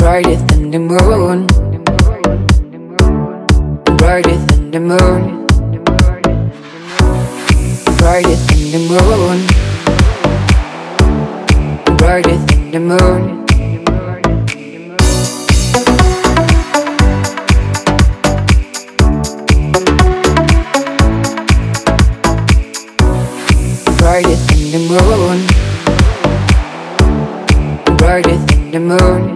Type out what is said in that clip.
brighter than the moon, brighter than the moon, brighter than the moon, brighter than the moon. Brighter than the moon, brighter than the moon.